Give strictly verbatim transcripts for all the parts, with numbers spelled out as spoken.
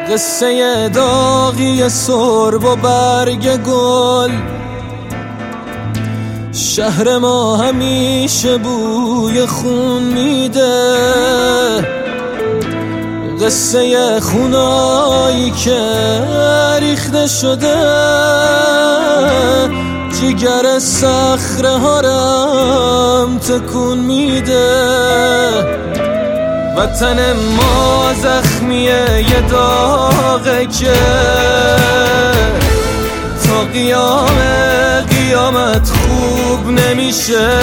قصه داغی سرب و برگ گل. شهر ما همیشه بوی خون میده، قصه خونایی که ریخته شده جگر صخره ها رم تکون میده. وطن ما زخمیه یه داغه که تا قیام قیامت خوب نمیشه.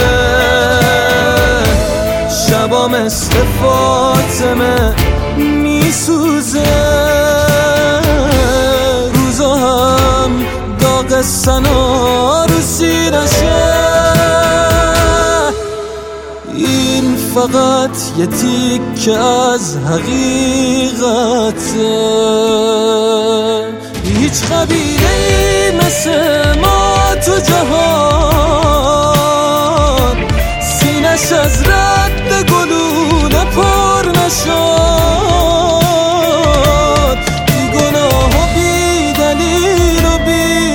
شبا مثل فاطمه میسوزه، روزا هم داغ سنا رو سینشه. این فقط یه تیکه از حقیقته، هیچ قبیله‌ای مثل ما تو جهان سینش از رد گلوله پر نشد. بی گناه و بی دلیل و بی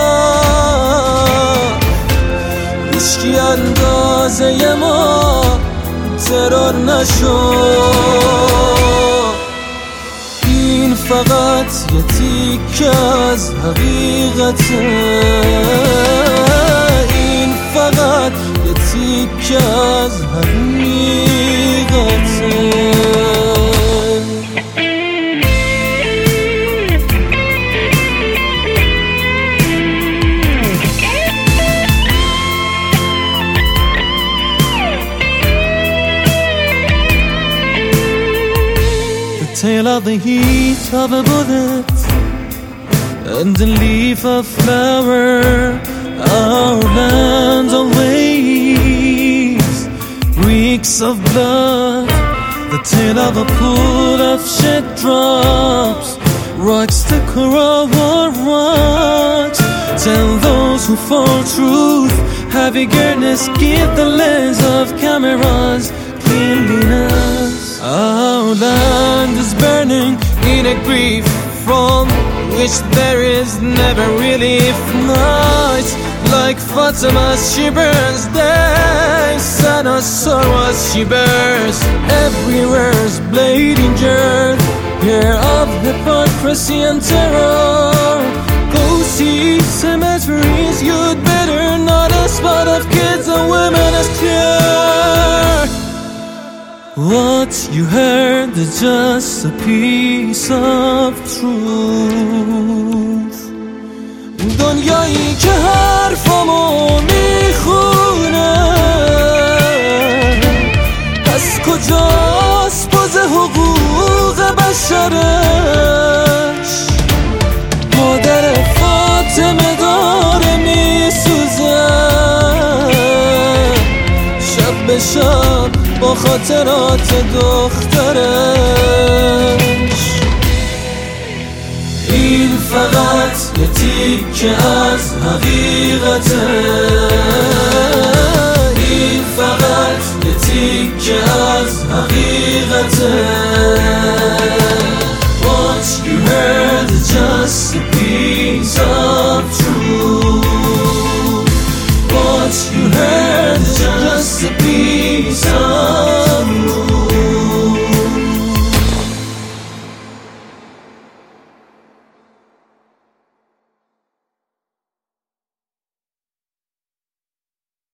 هدف هیچکی اندازه ما ترور نشد. این فقط یه تیکه از حقیقته، این فقط یه تیکه از حقیقته. Tale of the heat of a bullet and the leaf of flower, our land awaits, reeks of blood. The tale of a pool of shed drops, rocks the coral rocks. Tell those who fall truth, have eagerness, give the lens of cameras cleanliness. Our land is burning in a grief from which there is never relief. Nights like Fatima's, she burns. Days Sana's sorrows, she burns. Everywhere's bleeding dirt, year of hypocrisy and terror. Go see cemeteries, you'd better not a spot of kids and women is clear. What you heard is just a piece of truth. دنیایی که حرفمو میخونه، پس کجاست باز حقوق بشرش؟ مادر فاطمه داره میسوزه، شب به شب با خاطرات دخترش. این فقط یه تیکه از حقیقته، این فقط یه تیکه از حقیقته. What you heard is just a piece of truth. What you heard is just a piece of